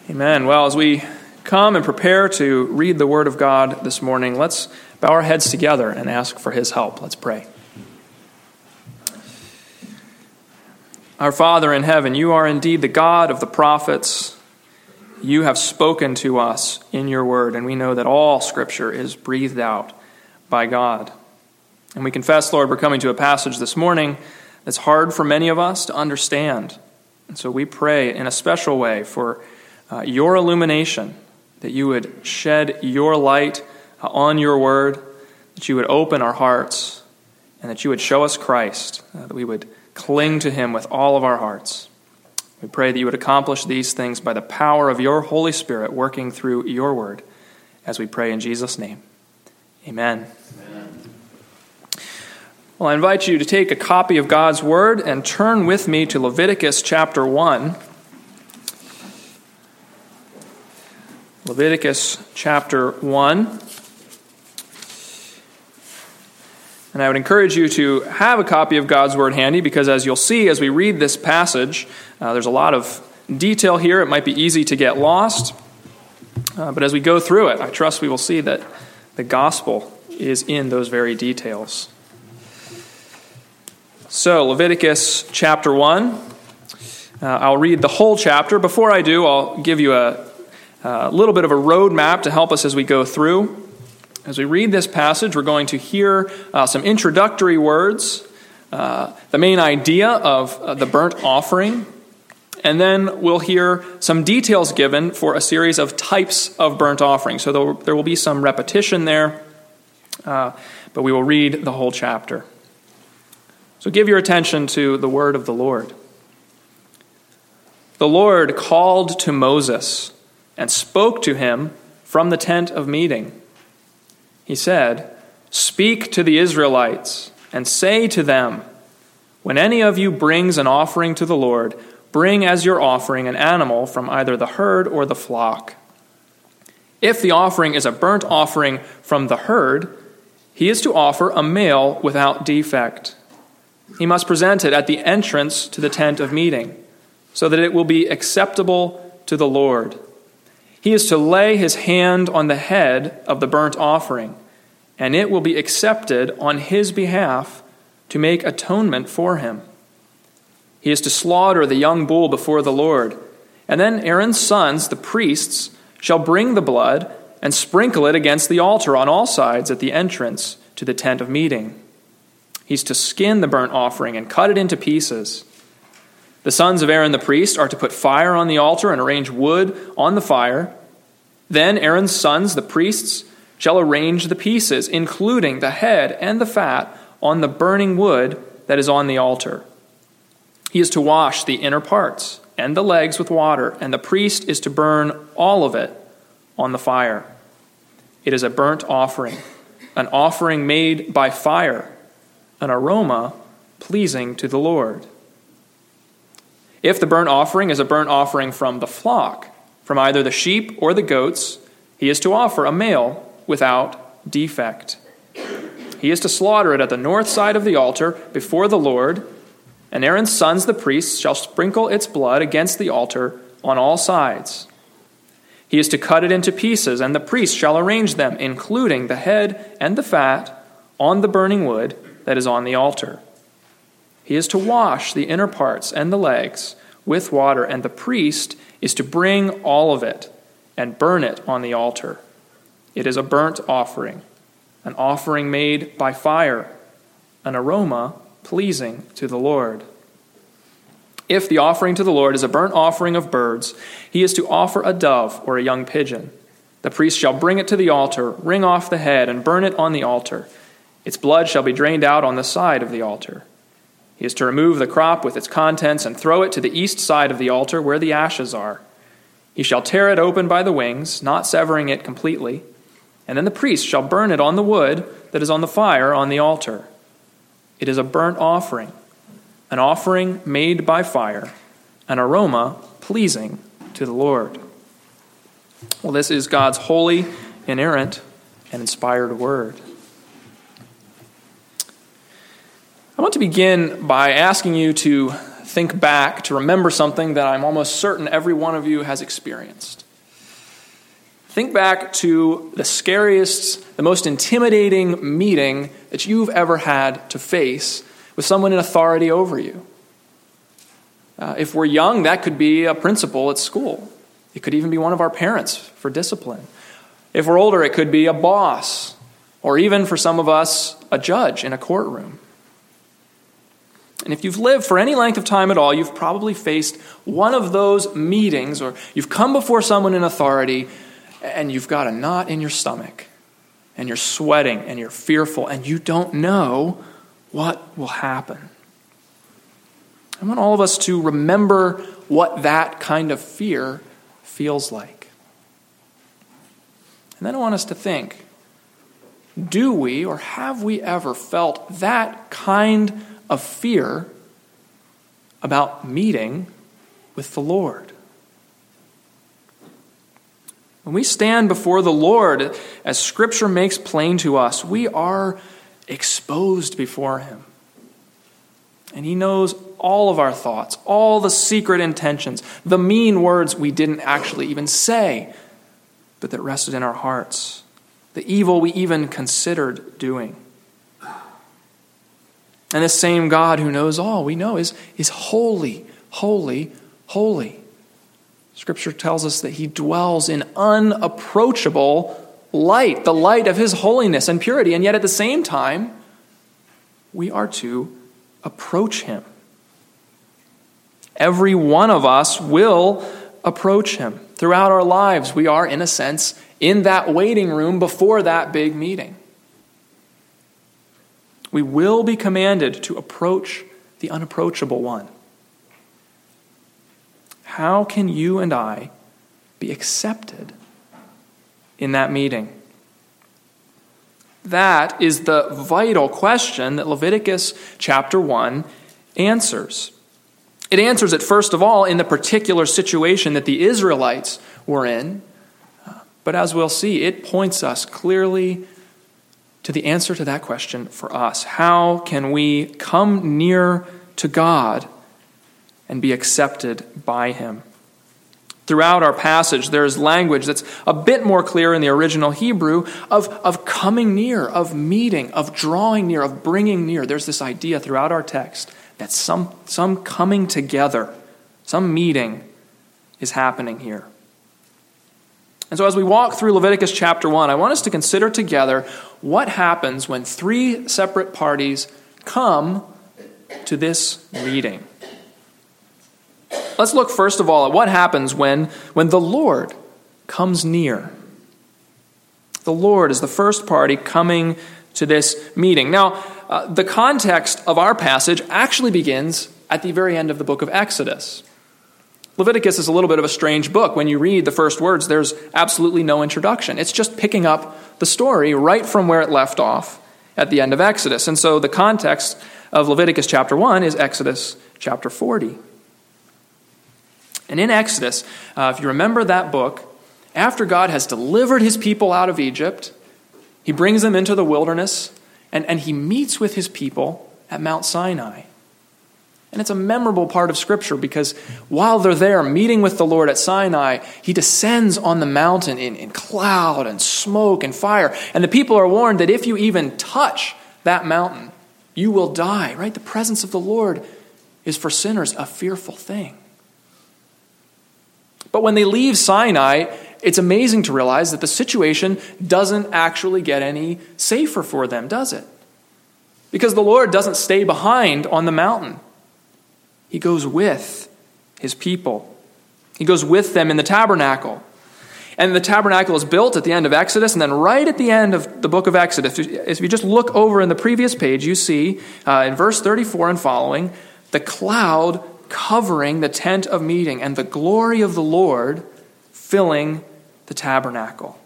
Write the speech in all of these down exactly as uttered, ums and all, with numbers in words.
Amen. Well, as we come and prepare to read the Word of God this morning, let's bow our heads together and ask for His help. Let's pray. Our Father in heaven, you are indeed the God of the prophets. You have spoken to us in your Word, and we know that all Scripture is breathed out by God. And we confess, Lord, we're coming to a passage this morning that's hard for many of us to understand. And so we pray in a special way for Uh, your illumination, that you would shed your light uh, on your word, that you would open our hearts, and that you would show us Christ, uh, that we would cling to him with all of our hearts. We pray that you would accomplish these things by the power of your Holy Spirit working through your word, as we pray in Jesus' name. Amen. Amen. Well, I invite you to take a copy of God's word and turn with me to Leviticus chapter one. Leviticus chapter one. And I would encourage you to have a copy of God's Word handy, because as you'll see as we read this passage, uh, there's a lot of detail here. It might be easy to get lost. Uh, but as we go through it, I trust we will see that the gospel is in those very details. So, Leviticus chapter one. Uh, I'll read the whole chapter. Before I do, I'll give you a A little bit of a roadmap to help us as we go through. As we read this passage, we're going to hear uh, some introductory words, uh, the main idea of uh, the burnt offering, and then we'll hear some details given for a series of types of burnt offering. So there, there will be some repetition there, uh, but we will read the whole chapter. So give your attention to the word of the Lord. The Lord called to Moses and spoke to him from the tent of meeting. He said, "Speak to the Israelites and say to them, when any of you brings an offering to the Lord, bring as your offering an animal from either the herd or the flock. If the offering is a burnt offering from the herd, he is to offer a male without defect. He must present it at the entrance to the tent of meeting, so that it will be acceptable to the Lord. He is to lay his hand on the head of the burnt offering, and it will be accepted on his behalf to make atonement for him. He is to slaughter the young bull before the Lord, and then Aaron's sons, the priests, shall bring the blood and sprinkle it against the altar on all sides at the entrance to the tent of meeting. He's to skin the burnt offering and cut it into pieces. The sons of Aaron the priest are to put fire on the altar and arrange wood on the fire. Then Aaron's sons, the priests, shall arrange the pieces, including the head and the fat, on the burning wood that is on the altar. He is to wash the inner parts and the legs with water, and the priest is to burn all of it on the fire. It is a burnt offering, an offering made by fire, an aroma pleasing to the Lord. If the burnt offering is a burnt offering from the flock, from either the sheep or the goats, he is to offer a male without defect. He is to slaughter it at the north side of the altar before the Lord, and Aaron's sons, the priests, shall sprinkle its blood against the altar on all sides. He is to cut it into pieces, and the priest shall arrange them, including the head and the fat, on the burning wood that is on the altar. He is to wash the inner parts and the legs with water, and the priest is to bring all of it and burn it on the altar. It is a burnt offering, an offering made by fire, an aroma pleasing to the Lord. If the offering to the Lord is a burnt offering of birds, he is to offer a dove or a young pigeon. The priest shall bring it to the altar, wring off the head, and burn it on the altar. Its blood shall be drained out on the side of the altar. He is to remove the crop with its contents and throw it to the east side of the altar where the ashes are. He shall tear it open by the wings, not severing it completely, and then the priest shall burn it on the wood that is on the fire on the altar. It is a burnt offering, an offering made by fire, an aroma pleasing to the Lord. Well, this is God's holy, inerrant, and inspired word. I want to begin by asking you to think back to remember something that I'm almost certain every one of you has experienced. Think back to the scariest, the most intimidating meeting that you've ever had to face with someone in authority over you. Uh, if we're young, that could be a principal at school. It could even be one of our parents for discipline. If we're older, it could be a boss, or even for some of us, a judge in a courtroom. And if you've lived for any length of time at all, you've probably faced one of those meetings, or you've come before someone in authority, and you've got a knot in your stomach, and you're sweating, and you're fearful, and you don't know what will happen. I want all of us to remember what that kind of fear feels like. And then I want us to think, do we or have we ever felt that kind of fear about meeting with the Lord? When we stand before the Lord, as Scripture makes plain to us, we are exposed before Him. And He knows all of our thoughts, all the secret intentions, the mean words we didn't actually even say, but that rested in our hearts, the evil we even considered doing. And this same God who knows all, we know, is, is holy, holy, holy. Scripture tells us that He dwells in unapproachable light, the light of His holiness and purity, and yet at the same time, we are to approach Him. Every one of us will approach Him. Throughout our lives, we are, in a sense, in that waiting room before that big meeting. We will be commanded to approach the unapproachable one. How can you and I be accepted in that meeting? That is the vital question that Leviticus chapter one answers. It answers it, first of all, in the particular situation that the Israelites were in. But as we'll see, it points us clearly to the answer to that question for us. How can we come near to God and be accepted by Him? Throughout our passage, there is language that's a bit more clear in the original Hebrew of, of coming near, of meeting, of drawing near, of bringing near. There's this idea throughout our text that some, some coming together, some meeting is happening here. And so as we walk through Leviticus chapter one, I want us to consider together what happens when three separate parties come to this meeting. Let's look first of all at what happens when, when the Lord comes near. The Lord is the first party coming to this meeting. Now, uh, the context of our passage actually begins at the very end of the book of Exodus. Leviticus is a little bit of a strange book. When you read the first words, there's absolutely no introduction. It's just picking up the story right from where it left off at the end of Exodus. And so the context of Leviticus chapter one is Exodus chapter forty. And in Exodus, uh, if you remember that book, after God has delivered His people out of Egypt, He brings them into the wilderness, and, and He meets with His people at Mount Sinai. And it's a memorable part of Scripture because while they're there meeting with the Lord at Sinai, He descends on the mountain in, in cloud and smoke and fire. And the people are warned that if you even touch that mountain, you will die, right? The presence of the Lord is for sinners a fearful thing. But when they leave Sinai, it's amazing to realize that the situation doesn't actually get any safer for them, does it? Because the Lord doesn't stay behind on the mountain. He goes with His people. He goes with them in the tabernacle. And the tabernacle is built at the end of Exodus, and then right at the end of the book of Exodus, if you just look over in the previous page, you see uh, in verse thirty-four and following, the cloud covering the tent of meeting and the glory of the Lord filling the tabernacle.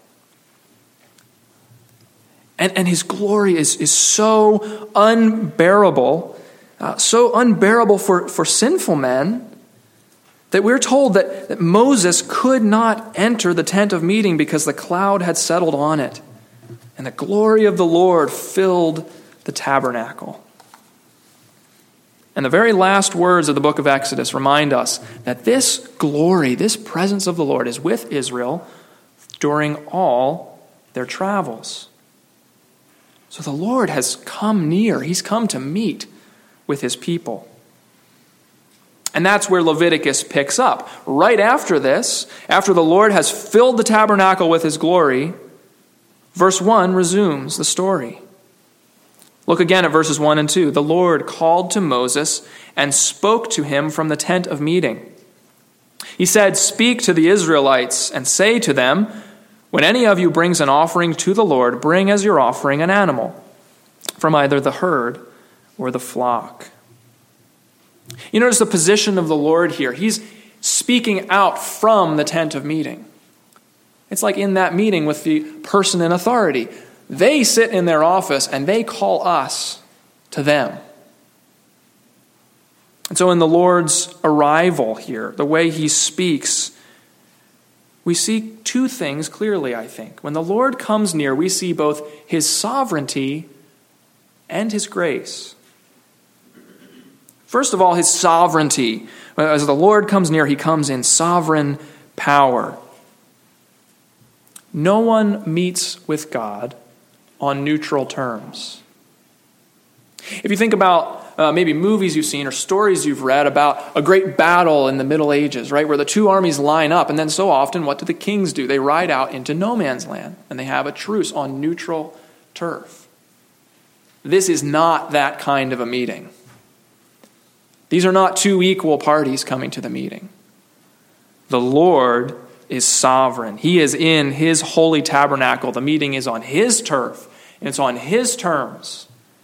And, and His glory is, is so unbearable, uh, so unbearable for, for sinful men, that we're told that, that Moses could not enter the tent of meeting because the cloud had settled on it, and the glory of the Lord filled the tabernacle. And the very last words of the book of Exodus remind us that this glory, this presence of the Lord is with Israel during all their travels. So the Lord has come near. He's come to meet with his people. And that's where Leviticus picks up. Right after this, after the Lord has filled the tabernacle with his glory, verse one resumes the story. Look again at verses one and two. The Lord called to Moses and spoke to him from the tent of meeting. He said, "Speak to the Israelites and say to them, when any of you brings an offering to the Lord, bring as your offering an animal from either the herd or the flock." You notice the position of the Lord here. He's speaking out from the tent of meeting. It's like in that meeting with the person in authority. They sit in their office and they call us to them. And so in the Lord's arrival here, the way he speaks, we see two things clearly, I think. When the Lord comes near, we see both his sovereignty and his grace. First of all, his sovereignty. As the Lord comes near, he comes in sovereign power. No one meets with God on neutral terms. If you think about uh, maybe movies you've seen or stories you've read about a great battle in the Middle Ages, right, where the two armies line up, and then so often, what do the kings do? They ride out into no man's land, and they have a truce on neutral turf. This is not that kind of a meeting. These are not two equal parties coming to the meeting. The Lord is sovereign. He is in his holy tabernacle. The meeting is on his turf, and it's on his terms.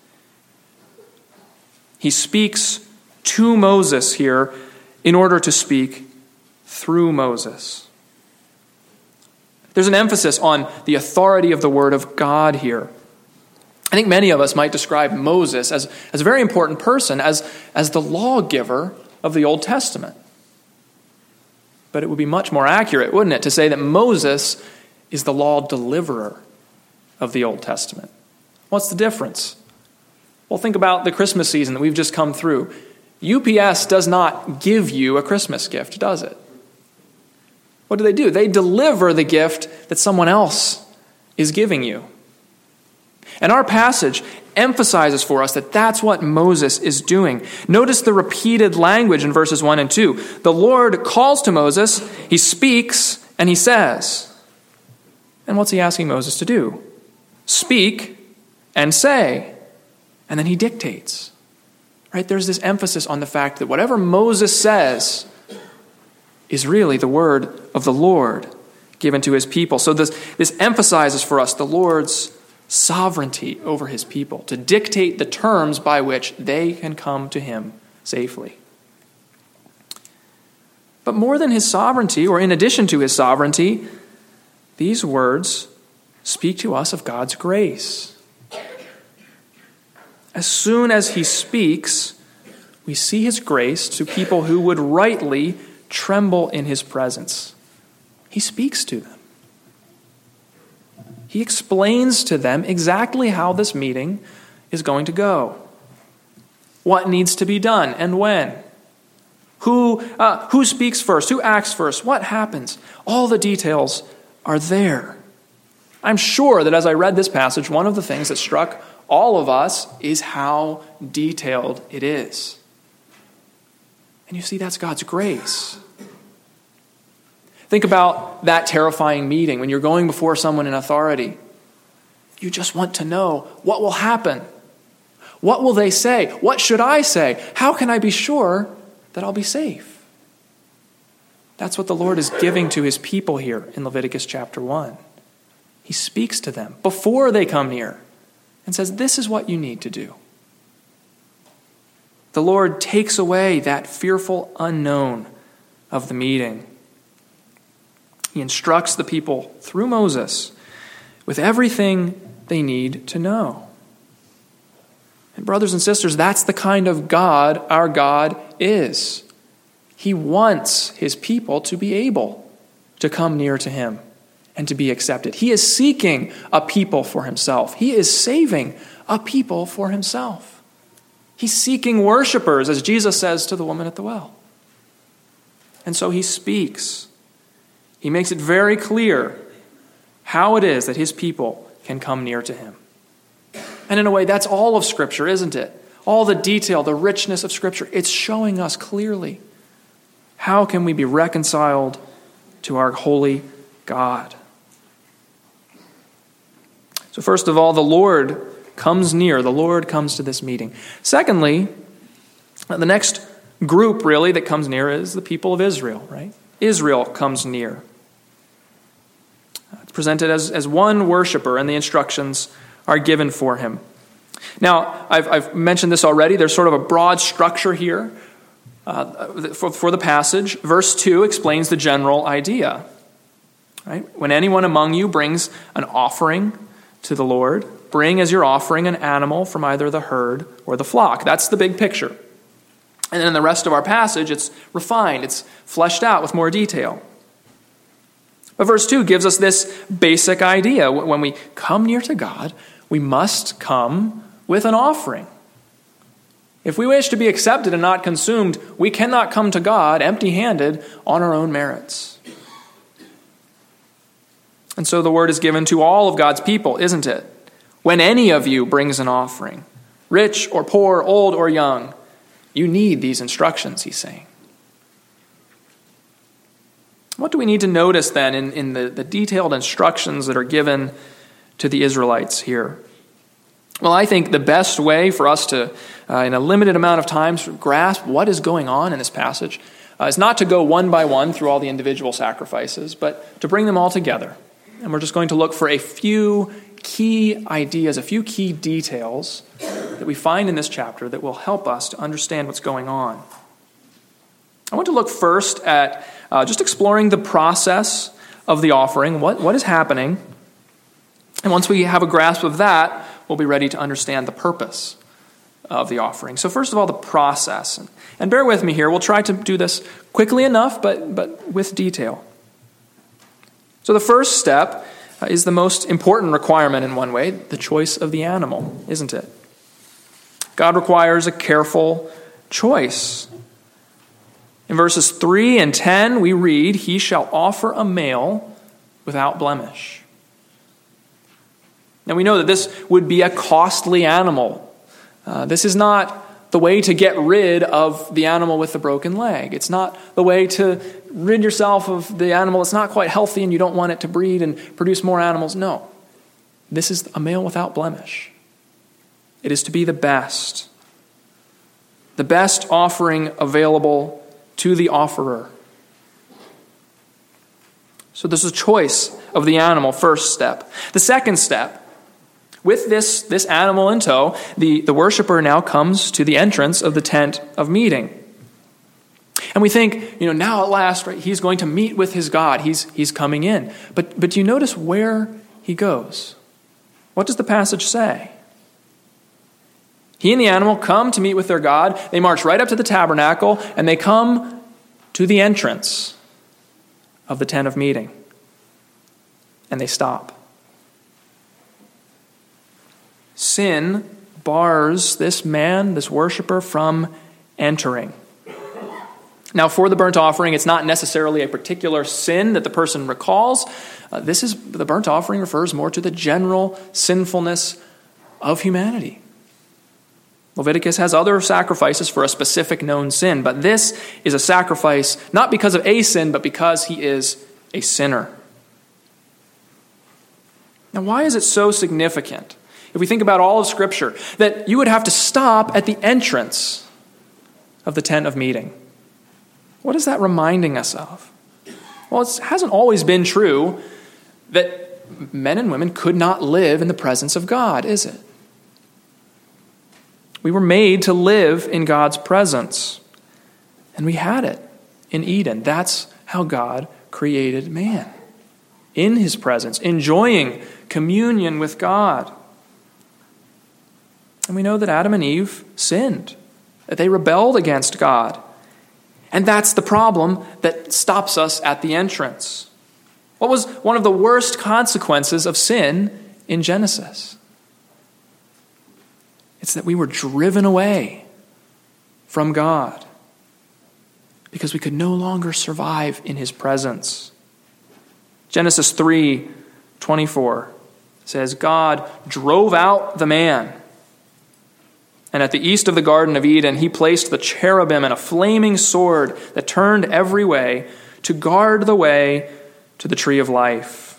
He speaks to Moses here in order to speak through Moses. There's an emphasis on the authority of the word of God here. I think many of us might describe Moses as, as a very important person, as, as the lawgiver of the Old Testament. But it would be much more accurate, wouldn't it, to say that Moses is the law deliverer of the Old Testament. What's the difference? Well, think about the Christmas season that we've just come through. U P S does not give you a Christmas gift, does it? What do they do? They deliver the gift that someone else is giving you. And our passage emphasizes for us that that's what Moses is doing. Notice the repeated language in verses one and two. The Lord calls to Moses, he speaks, and he says. And what's he asking Moses to do? Speak and say. And then he dictates. Right? There's this emphasis on the fact that whatever Moses says is really the word of the Lord given to his people. So this, this emphasizes for us the Lord's sovereignty over his people, to dictate the terms by which they can come to him safely. But more than his sovereignty, or in addition to his sovereignty, these words speak to us of God's grace. As soon as he speaks, we see his grace to people who would rightly tremble in his presence. He speaks to them. He explains to them exactly how this meeting is going to go, what needs to be done and when, who, uh, who speaks first, who acts first, what happens. All the details are there. I'm sure that as I read this passage, one of the things that struck all of us is how detailed it is. And you see, that's God's grace. Think about that terrifying meeting when you're going before someone in authority. You just want to know what will happen. What will they say? What should I say? How can I be sure that I'll be safe? That's what the Lord is giving to his people here in Leviticus chapter one. He speaks to them before they come near and says, this is what you need to do. The Lord takes away that fearful unknown of the meeting. He instructs the people through Moses with everything they need to know. And brothers and sisters, that's the kind of God our God is. He wants his people to be able to come near to him and to be accepted. He is seeking a people for himself. He is saving a people for himself. He's seeking worshipers, as Jesus says to the woman at the well. And so he speaks. He makes it very clear how it is that his people can come near to him. And in a way, that's all of Scripture, isn't it? All the detail, the richness of Scripture, it's showing us clearly how can we be reconciled to our holy God. So first of all, the Lord comes near. The Lord comes to this meeting. Secondly, the next group really that comes near is the people of Israel, right? Israel comes near. It's presented as, as one worshiper, and the instructions are given for him. Now, I've, I've mentioned this already. There's sort of a broad structure here uh, for, for the passage. Verse two explains the general idea. Right? When anyone among you brings an offering to the Lord, bring as your offering an animal from either the herd or the flock. That's the big picture. And then in the rest of our passage, it's refined. It's fleshed out with more detail. But verse two gives us this basic idea. When we come near to God, we must come with an offering. If we wish to be accepted and not consumed, we cannot come to God empty-handed on our own merits. And so the word is given to all of God's people, isn't it? When any of you brings an offering, rich or poor, old or young, you need these instructions, he's saying. What do we need to notice then in, in the, the detailed instructions that are given to the Israelites here? Well, I think the best way for us to, uh, in a limited amount of time, sort of grasp what is going on in this passage uh, is not to go one by one through all the individual sacrifices, but to bring them all together. And we're just going to look for a few key ideas, a few key details that we find in this chapter that will help us to understand what's going on. I want to look first at uh, just exploring the process of the offering, what, what is happening. And once we have a grasp of that, we'll be ready to understand the purpose of the offering. So first of all, the process. And bear with me here. We'll try to do this quickly enough, but, but with detail. So the first step is the most important requirement in one way, the choice of the animal, isn't it? God requires a careful choice. In verses three and ten, we read, "He shall offer a male without blemish." Now we know that this would be a costly animal. Uh, this is not the way to get rid of the animal with the broken leg. It's not the way to rid yourself of the animal that's not quite healthy and you don't want it to breed and produce more animals. No. This is a male without blemish. It is to be the best. The best offering available to the offerer. So this is a choice of the animal, first step. The second step, with this, this animal in tow, the, the worshiper now comes to the entrance of the tent of meeting. And we think, you know, now at last, right, he's going to meet with his God. He's, he's coming in. But, but do you notice where he goes? What does the passage say? He and the animal come to meet with their God. They march right up to the tabernacle, and they come to the entrance of the tent of meeting. And they stop. Sin bars this man, this worshiper, from entering. Now, for the burnt offering, it's not necessarily a particular sin that the person recalls. Uh, this is the burnt offering refers more to the general sinfulness of humanity. Leviticus has other sacrifices for a specific known sin, but this is a sacrifice not because of a sin, but because he is a sinner. Now, why is it so significant, if we think about all of Scripture, that you would have to stop at the entrance of the tent of meeting? What is that reminding us of? Well, it hasn't always been true that men and women could not live in the presence of God, is it? We were made to live in God's presence, and we had it in Eden. That's how God created man, in his presence, enjoying communion with God. And we know that Adam and Eve sinned, that they rebelled against God. And that's the problem that stops us at the entrance. What was one of the worst consequences of sin in Genesis? It's that we were driven away from God because we could no longer survive in his presence. Genesis three twenty-four says, God drove out the man, and at the east of the Garden of Eden, he placed the cherubim and a flaming sword that turned every way to guard the way to the tree of life.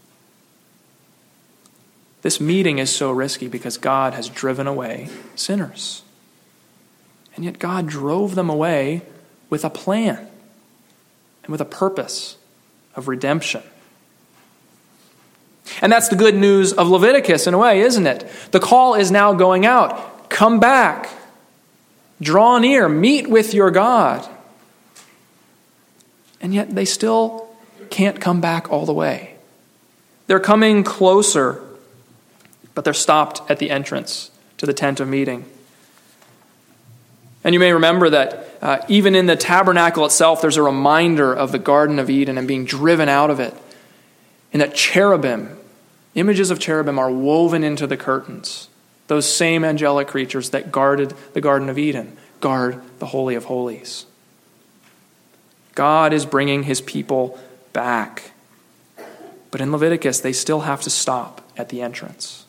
This meeting is so risky because God has driven away sinners. And yet God drove them away with a plan and with a purpose of redemption. And that's the good news of Leviticus in a way, isn't it? The call is now going out. Come back. Draw near. Meet with your God. And yet they still can't come back all the way. They're coming closer, but they're stopped at the entrance to the tent of meeting. And you may remember that uh, even in the tabernacle itself, there's a reminder of the Garden of Eden and being driven out of it. And that cherubim, images of cherubim are woven into the curtains. Those same angelic creatures that guarded the Garden of Eden, guard the Holy of Holies. God is bringing his people back. But in Leviticus, they still have to stop at the entrance.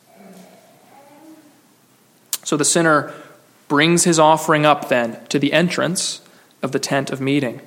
So the sinner brings his offering up then to the entrance of the tent of meeting.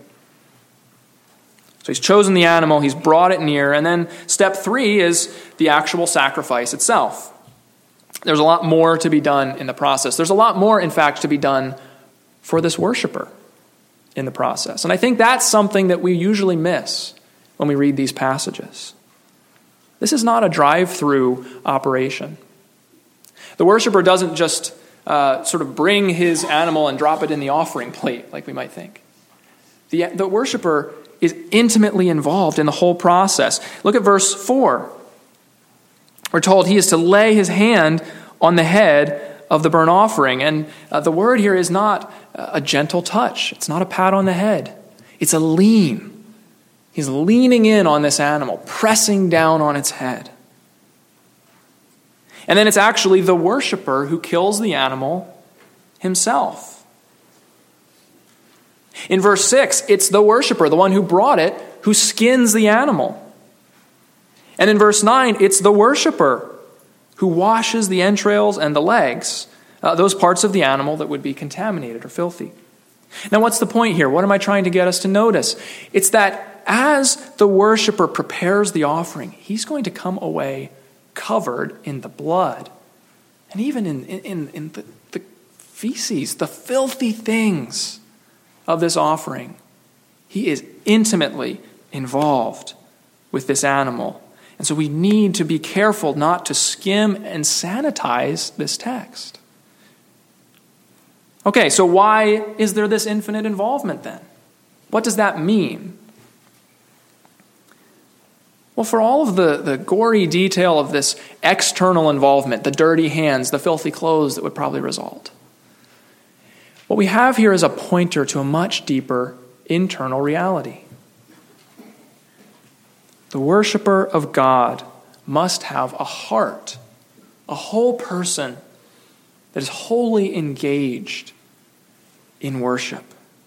So he's chosen the animal, he's brought it near, and then step three is the actual sacrifice itself. There's a lot more to be done in the process. There's a lot more, in fact, to be done for this worshiper in the process. And I think that's something that we usually miss when we read these passages. This is not a drive-through operation. The worshiper doesn't just uh, sort of bring his animal and drop it in the offering plate like we might think. The, the worshiper is intimately involved in the whole process. Look at verse four. We're told he is to lay his hand on the head of the burnt offering. And uh, the word here is not a gentle touch. It's not a pat on the head. It's a lean. He's leaning in on this animal, pressing down on its head. And then it's actually the worshiper who kills the animal himself. In verse six, it's the worshiper, the one who brought it, who skins the animal. And in verse nine, it's the worshiper who washes the entrails and the legs, uh, those parts of the animal that would be contaminated or filthy. Now, what's the point here? What am I trying to get us to notice? It's that as the worshiper prepares the offering, he's going to come away covered in the blood and even in, in, in the, the feces, the filthy things of this offering. He is intimately involved with this animal. And so we need to be careful not to skim and sanitize this text. Okay, so why is there this infinite involvement then? What does that mean? Well, for all of the, the gory detail of this external involvement, the dirty hands, the filthy clothes that would probably result, what we have here is a pointer to a much deeper internal reality. The worshiper of God must have a heart, a whole person that is wholly engaged in worship.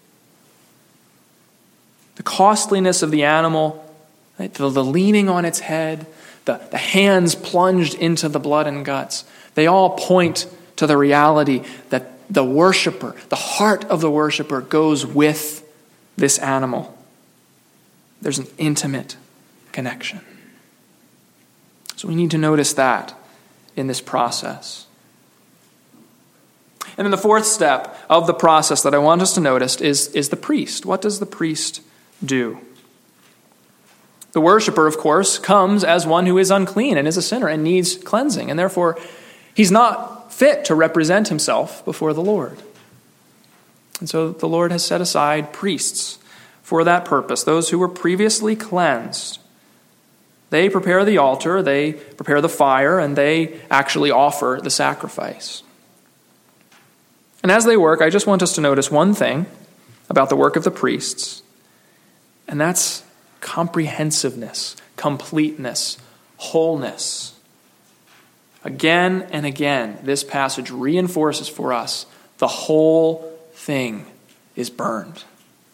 The costliness of the animal, right, the, the leaning on its head, the, the hands plunged into the blood and guts, they all point to the reality that the worshiper, the heart of the worshiper goes with this animal. There's an intimate connection. So we need to notice that in this process. And then the fourth step of the process that I want us to notice is, is the priest. What does the priest do? The worshiper, of course, comes as one who is unclean and is a sinner and needs cleansing, and therefore he's not fit to represent himself before the Lord. And so the Lord has set aside priests for that purpose, those who were previously cleansed. They prepare the altar, they prepare the fire, and they actually offer the sacrifice. And as they work, I just want us to notice one thing about the work of the priests, and that's comprehensiveness, completeness, wholeness. Again and again, this passage reinforces for us the whole thing is burned.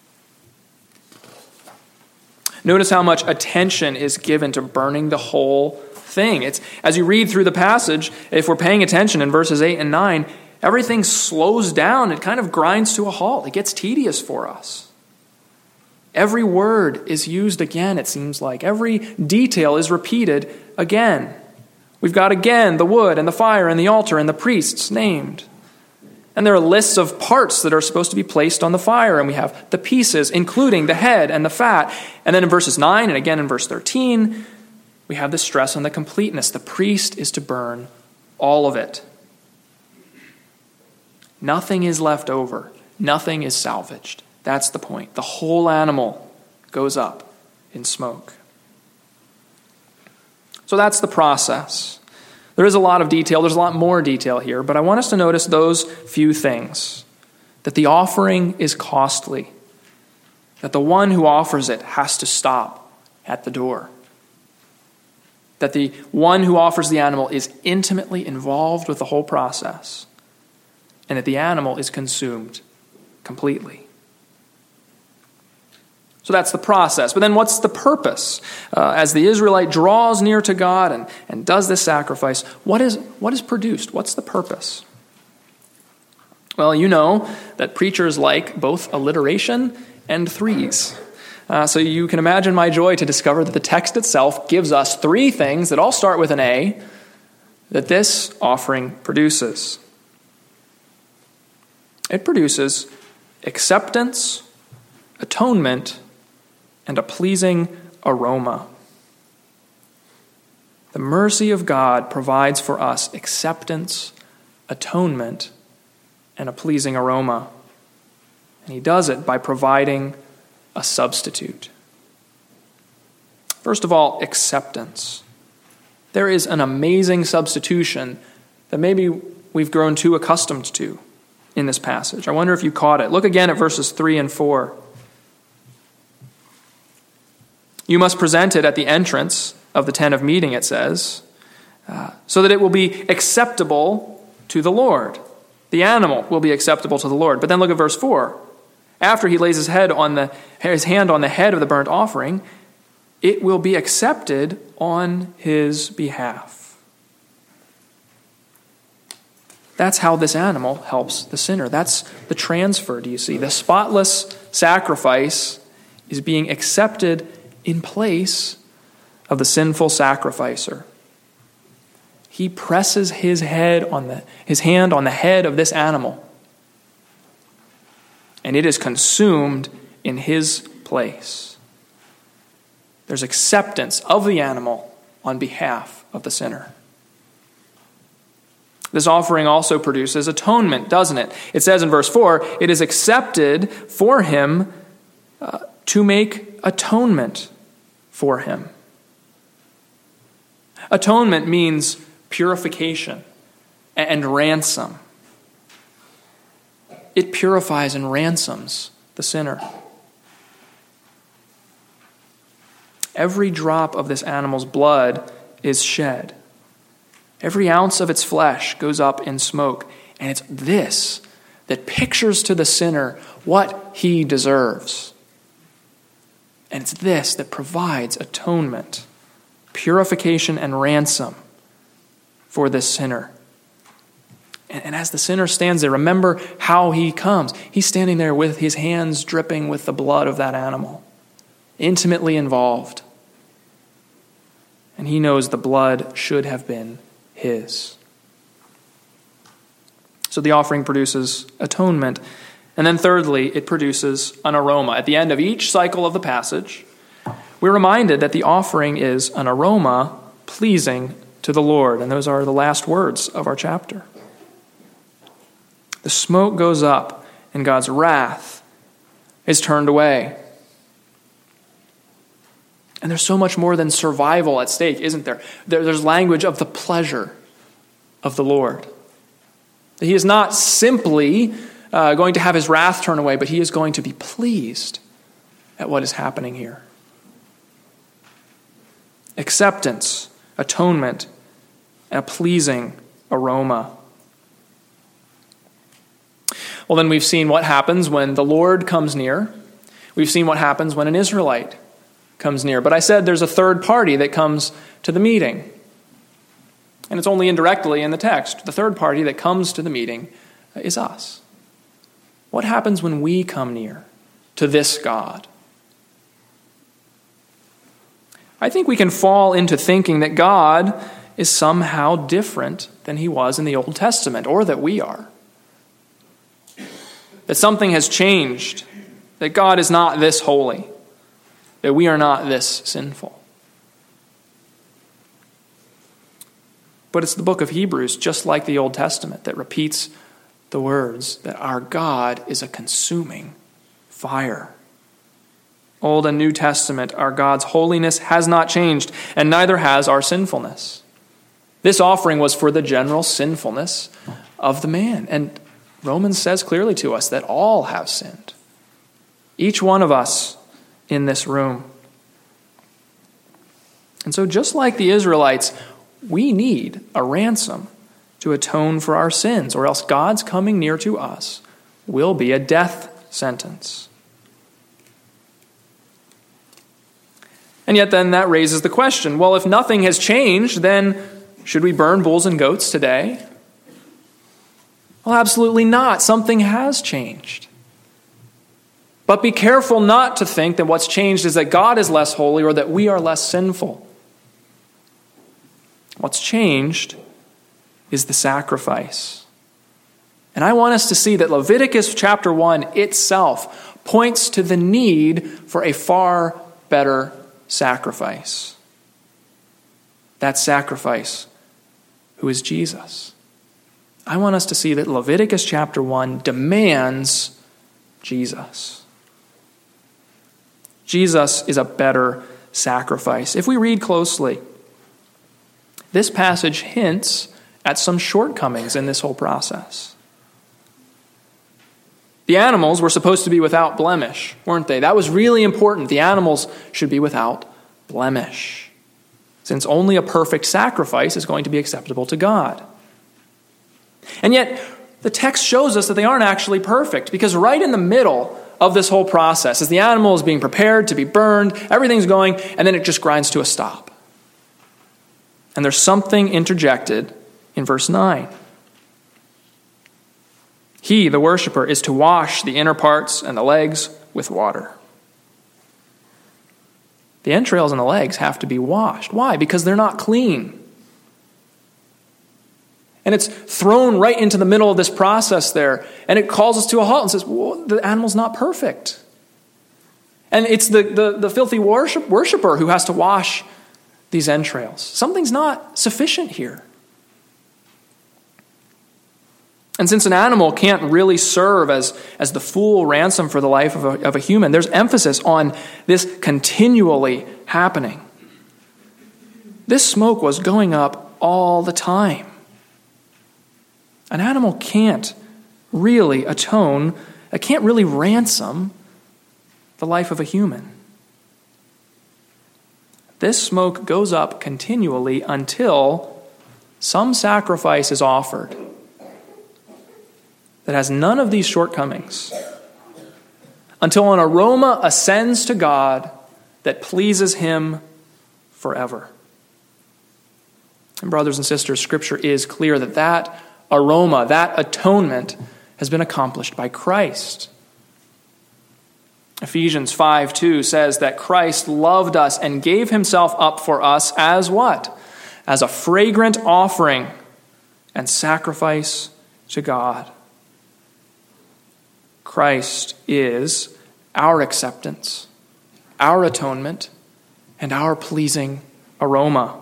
Notice how much attention is given to burning the whole thing. It's, as you read through the passage, if we're paying attention in verses eight and nine, everything slows down. It kind of grinds to a halt. It gets tedious for us. Every word is used again, it seems like. Every detail is repeated again. We've got again the wood and the fire and the altar and the priests named. And there are lists of parts that are supposed to be placed on the fire. And we have the pieces, including the head and the fat. And then in verses nine and again in verse thirteen, we have the stress on the completeness. The priest is to burn all of it. Nothing is left over. Nothing is salvaged. That's the point. The whole animal goes up in smoke. So that's the process. There is a lot of detail. There's a lot more detail here, but I want us to notice those few things. That the offering is costly. That the one who offers it has to stop at the door. That the one who offers the animal is intimately involved with the whole process. And that the animal is consumed completely. So that's the process. But then what's the purpose? Uh, as the Israelite draws near to God and, and does this sacrifice, what is, what is produced? What's the purpose? Well, you know that preachers like both alliteration and threes. Uh, so you can imagine my joy to discover that the text itself gives us three things that all start with an A that this offering produces. It produces acceptance, atonement, and a pleasing aroma. The mercy of God provides for us acceptance, atonement, and a pleasing aroma. And he does it by providing a substitute. First of all, acceptance. There is an amazing substitution that maybe we've grown too accustomed to in this passage. I wonder if you caught it. Look again at verses three and four. You must present it at the entrance of the tent of meeting, it says, uh, so that it will be acceptable to the Lord. The animal will be acceptable to the Lord. But then look at verse four. After he lays his head on the his hand on the head of the burnt offering, it will be accepted on his behalf. That's how this animal helps the sinner. That's the transfer, do you see? The spotless sacrifice is being accepted in place of the sinful sacrificer. He presses his head on the his hand on the head of this animal, and it is consumed in his place. There's acceptance of the animal on behalf of the sinner. This offering also produces atonement, doesn't it? It says in verse four, it is accepted for him uh, to make atonement for him. Atonement means purification and ransom. It purifies and ransoms the sinner. Every drop of this animal's blood is shed. Every ounce of its flesh goes up in smoke. And it's this that pictures to the sinner what he deserves. And it's this that provides atonement, purification, and ransom for this sinner. And, and as the sinner stands there, remember how he comes. He's standing there with his hands dripping with the blood of that animal, intimately involved. And he knows the blood should have been his. So the offering produces atonement. And then thirdly, it produces an aroma. At the end of each cycle of the passage, we're reminded that the offering is an aroma pleasing to the Lord. And those are the last words of our chapter. The smoke goes up and God's wrath is turned away. And there's so much more than survival at stake, isn't there? there there's language of the pleasure of the Lord. He is not simply uh, going to have his wrath turn away, but he is going to be pleased at what is happening here. Acceptance, atonement, and a pleasing aroma. Well, then we've seen what happens when the Lord comes near. We've seen what happens when an Israelite comes near. But I said there's a third party that comes to the meeting. And it's only indirectly in the text. The third party that comes to the meeting is us. What happens when we come near to this God? I think we can fall into thinking that God is somehow different than he was in the Old Testament, or that we are. That something has changed, that God is not this holy, that we are not this sinful. But it's the book of Hebrews, just like the Old Testament, that repeats the words that our God is a consuming fire. Old and New Testament, our God's holiness has not changed, and neither has our sinfulness. This offering was for the general sinfulness of the man. And Romans says clearly to us that all have sinned. Each one of us in this room. And so just like the Israelites, we need a ransom to atone for our sins, or else God's coming near to us will be a death sentence. And yet then that raises the question, well, if nothing has changed, then should we burn bulls and goats today? Well, absolutely not. Something has changed. But be careful not to think that what's changed is that God is less holy or that we are less sinful. What's changed is the sacrifice. And I want us to see that Leviticus chapter one itself points to the need for a far better sacrifice. That sacrifice, who is Jesus. I want us to see that Leviticus chapter one demands Jesus. Jesus is a better sacrifice. If we read closely, this passage hints at some shortcomings in this whole process. The animals were supposed to be without blemish, weren't they? That was really important. The animals should be without blemish, since only a perfect sacrifice is going to be acceptable to God. And yet, the text shows us that they aren't actually perfect, because right in the middle of this whole process, as the animal is being prepared to be burned, everything's going, and then it just grinds to a stop. And there's something interjected in verse nine. He, the worshiper, is to wash the inner parts and the legs with water. The entrails and the legs have to be washed. Why? Because they're not clean. And it's thrown right into the middle of this process there. And it calls us to a halt and says, well, the animal's not perfect. And it's the, the, the filthy worship, worshiper who has to wash these entrails. Something's not sufficient here. And since an animal can't really serve as, as the full ransom for the life of a, of a human, there's emphasis on this continually happening. This smoke was going up all the time. An animal can't really atone, it can't really ransom the life of a human. This smoke goes up continually until some sacrifice is offered that has none of these shortcomings, until an aroma ascends to God that pleases him forever. And brothers and sisters, Scripture is clear that that aroma, that atonement, has been accomplished by Christ. Ephesians five two says that Christ loved us and gave himself up for us as what? As a fragrant offering and sacrifice to God. Christ is our acceptance, our atonement, and our pleasing aroma.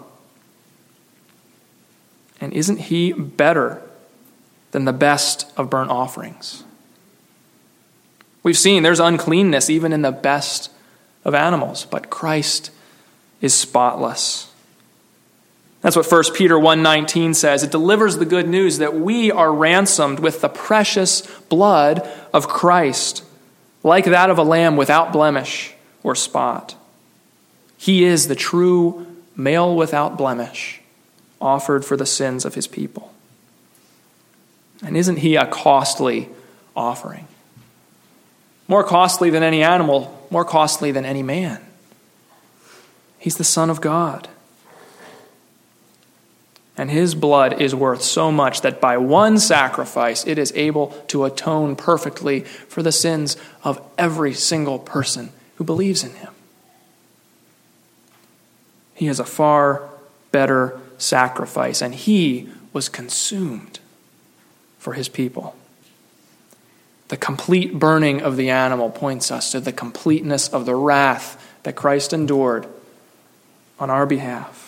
And isn't he better than the best of burnt offerings? We've seen there's uncleanness even in the best of animals, but Christ is spotless. That's what First Peter one nineteen says. It delivers the good news that we are ransomed with the precious blood of Christ, like that of a lamb without blemish or spot. He is the true male without blemish, offered for the sins of his people. And isn't he a costly offering. More costly than any animal, more costly than any man. He's the Son of God. And his blood is worth so much that by one sacrifice it is able to atone perfectly for the sins of every single person who believes in him. He is a far better sacrifice, and he was consumed for his people. The complete burning of the animal points us to the completeness of the wrath that Christ endured on our behalf.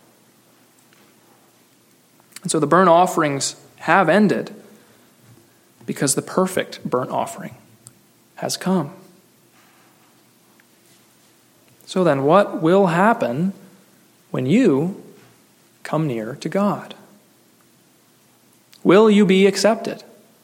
And so the burnt offerings have ended because the perfect burnt offering has come. So then, what will happen when you come near to God? Will you be accepted?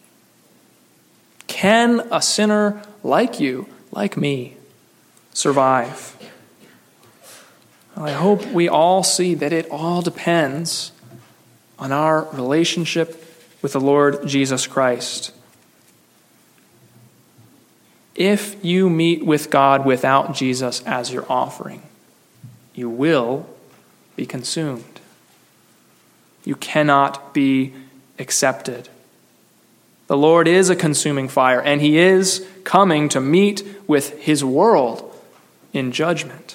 Can a sinner like you, like me, survive? Well, I hope we all see that it all depends on our relationship with the Lord Jesus Christ. If you meet with God without Jesus as your offering, you will be consumed. You cannot be accepted. The Lord is a consuming fire, and he is coming to meet with his world in judgment.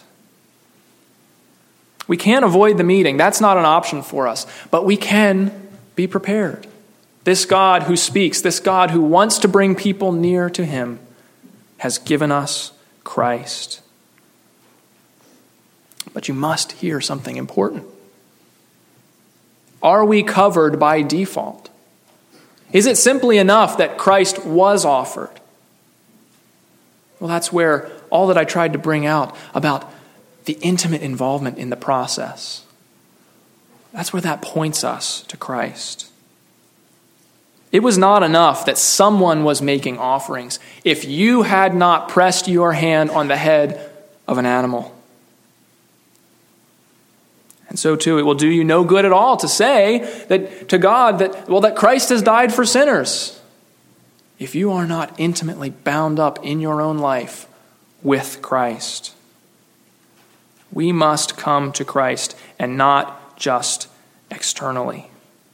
We can't avoid the meeting. That's not an option for us. But we can be prepared. This God who speaks, this God who wants to bring people near to him, has given us Christ. But you must hear something important. Are we covered by default? Is it simply enough that Christ was offered? Well, that's where all that I tried to bring out about the intimate involvement in the process, that's where that points us to Christ. It was not enough that someone was making offerings if you had not pressed your hand on the head of an animal. And so too, it will do you no good at all to say that to God that, well, that Christ has died for sinners, if you are not intimately bound up in your own life with Christ. We must come to Christ and not just externally.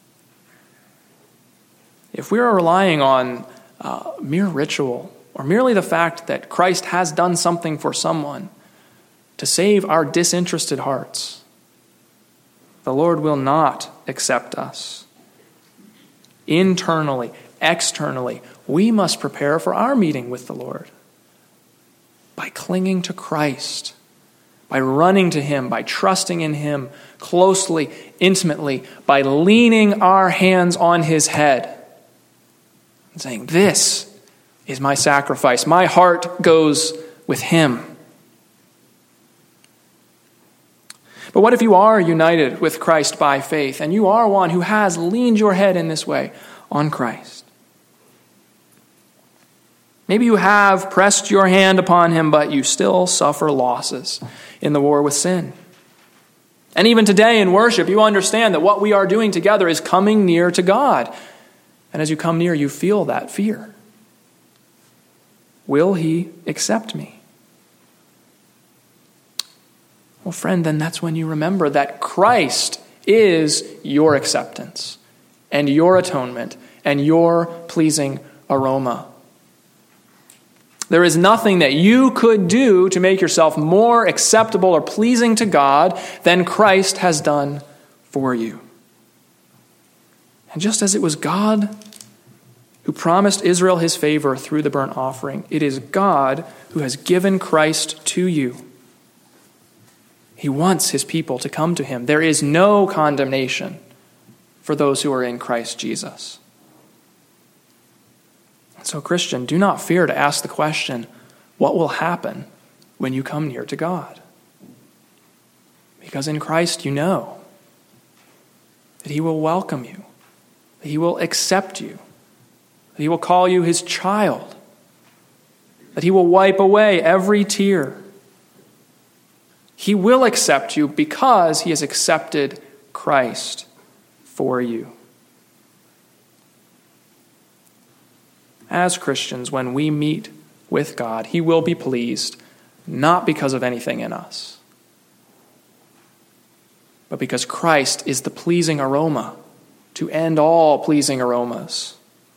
If we are relying on uh, mere ritual or merely the fact that Christ has done something for someone to save our disinterested hearts, the Lord will not accept us. Internally, externally, we must prepare for our meeting with the Lord by clinging to Christ, by running to him, by trusting in him closely, intimately, by leaning our hands on his head and saying, "This is my sacrifice. My heart goes with him." But what if you are united with Christ by faith, and you are one who has leaned your head in this way on Christ? Maybe you have pressed your hand upon him, but you still suffer losses in the war with sin. And even today in worship, you understand that what we are doing together is coming near to God. And as you come near, you feel that fear. Will he accept me? Well, friend, then that's when you remember that Christ is your acceptance and your atonement and your pleasing aroma. There is nothing that you could do to make yourself more acceptable or pleasing to God than Christ has done for you. And just as it was God who promised Israel his favor through the burnt offering, it is God who has given Christ to you. He wants his people to come to him. There is no condemnation for those who are in Christ Jesus. So, Christian, do not fear to ask the question, what will happen when you come near to God? Because in Christ you know that he will welcome you, that he will accept you, that he will call you his child, that he will wipe away every tear. He will accept you because he has accepted Christ for you. as Christians, when we meet with God, he will be pleased, not because of anything in us, but because Christ is the pleasing aroma to end all pleasing aromas.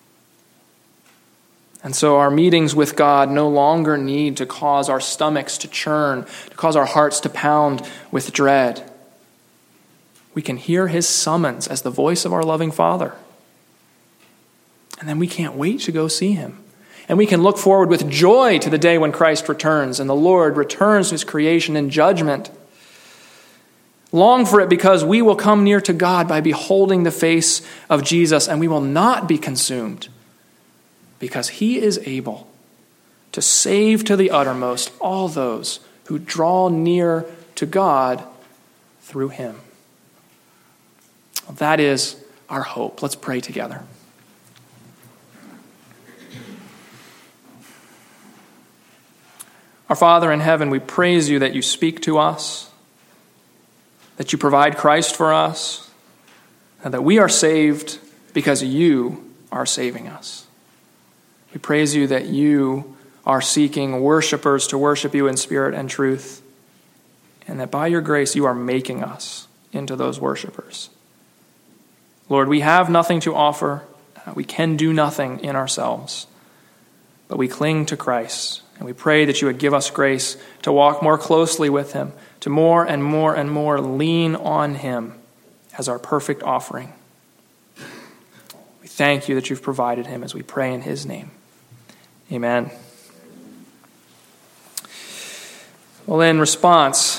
And so our meetings with God no longer need to cause our stomachs to churn, to cause our hearts to pound with dread. We can hear his summons as the voice of our loving Father. And then we can't wait to go see him. And we can look forward with joy to the day when Christ returns and the Lord returns to his creation in judgment. Long for it because we will come near to God by beholding the face of Jesus, and we will not be consumed because he is able to save to the uttermost all those who draw near to God through him. That is our hope. Let's pray together. Our Father in heaven, we praise you that you speak to us, that you provide Christ for us, and that we are saved because you are saving us. We praise you that you are seeking worshipers to worship you in spirit and truth, and that by your grace you are making us into those worshipers. Lord, we have nothing to offer. We can do nothing in ourselves, but we cling to Christ, and we pray that you would give us grace to walk more closely with him, to more and more and more lean on him as our perfect offering. We thank you that you've provided him as we pray in his name. Amen. Well, in response